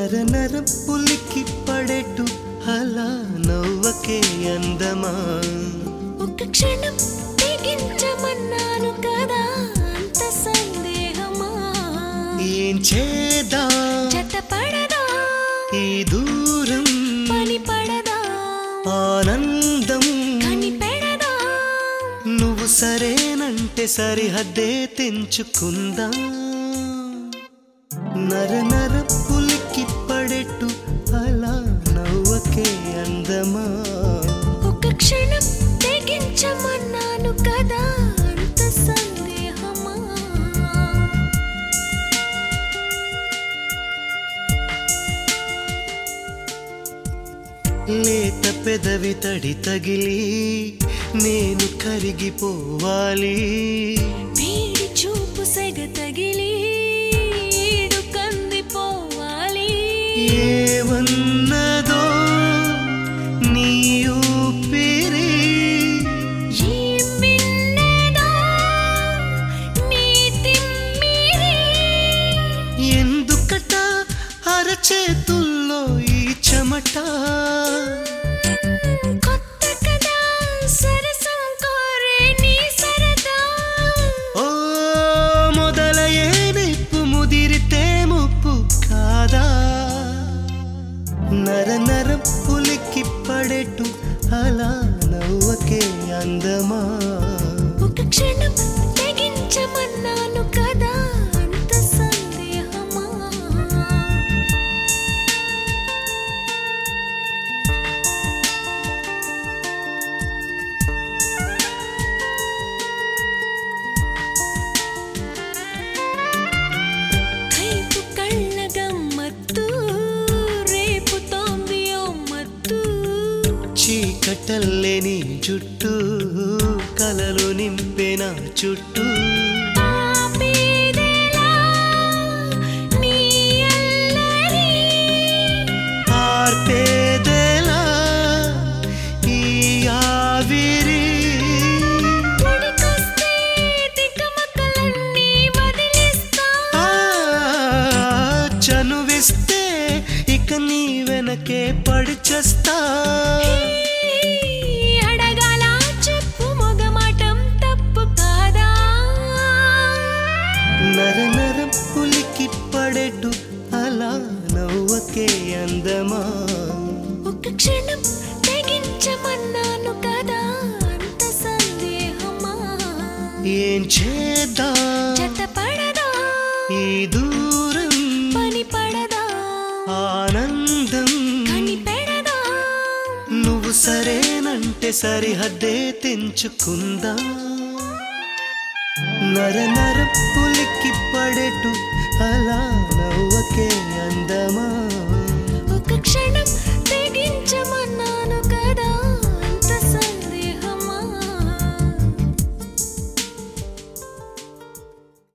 నర నర పులికి పడేటు అలా నవ్వకే అందమా. ఒక క్షణం తెగించమన్నాను కదా అంత సందేహమా. ఏం చేదా జతపడదా ఈ దూరం పని పడదా ఆనందం కనిపెడదా. నువ్వు సరేనంటే సరిహద్దే తెంచుకుందా. నర నర పులికి పడేటు అలా నవ్వకే అందమా. ఒక క్షణం తెగించమన్నాను కదా అంత సందేహమా. లేత పెదవి తడి తగిలి నేను కరిగిపోవాలి. వేడి చూపు సెగ తగిలి ఈడు కందిపోవాలి. ఏమన్నదో నీ ఊపిరి ఏం విన్నదో నీ తిమ్మిరి. ఎందుకట అరచేతుల్లో ఈ చెమట. కొత్త కదా సరసం కోరే నీ సరదా. ఓ మొదలయ్యే నిప్పు ముదిరితే ముప్పు కాదా. నర నర పులికి పడేటు అలా నవ్వకే అందమా. ఒక క్షణం తెగించమన్నాను కదా అంత సందేహమా. కైపు కళ్ళ గమ్మత్తు రేపుతోంది ఓ మత్తు. చీకటల్లే నీ జుట్టు కలలు నింపే నా చుట్టూ. ఆపేదెలా నీ అల్లరి. ఆర్పేదెలా ఈ ఆవిరి. ఉడికొస్తే తికమకలన్నీ వదిలిస్తా. చనువిస్తే ఇక నీ వెనకే పడిచేస్తా. అడగాల చెప్పు మొగమాటం తప్పు కాదా. నర నర పులికి పడేటు అలా నవ్వకే అందమా. ఒక క్షణం తెగించమన్నాను కదా అంత సందేహమా. ఏం చేద్దా జతపడదా ఈ దూరం పని పడదా ఆనందం. కనిపెడదా. నువ్వు సరేనంటే సరిహద్దే తెంచుకుందా. నర నర పులికి పడేటు అలా నవ్వకే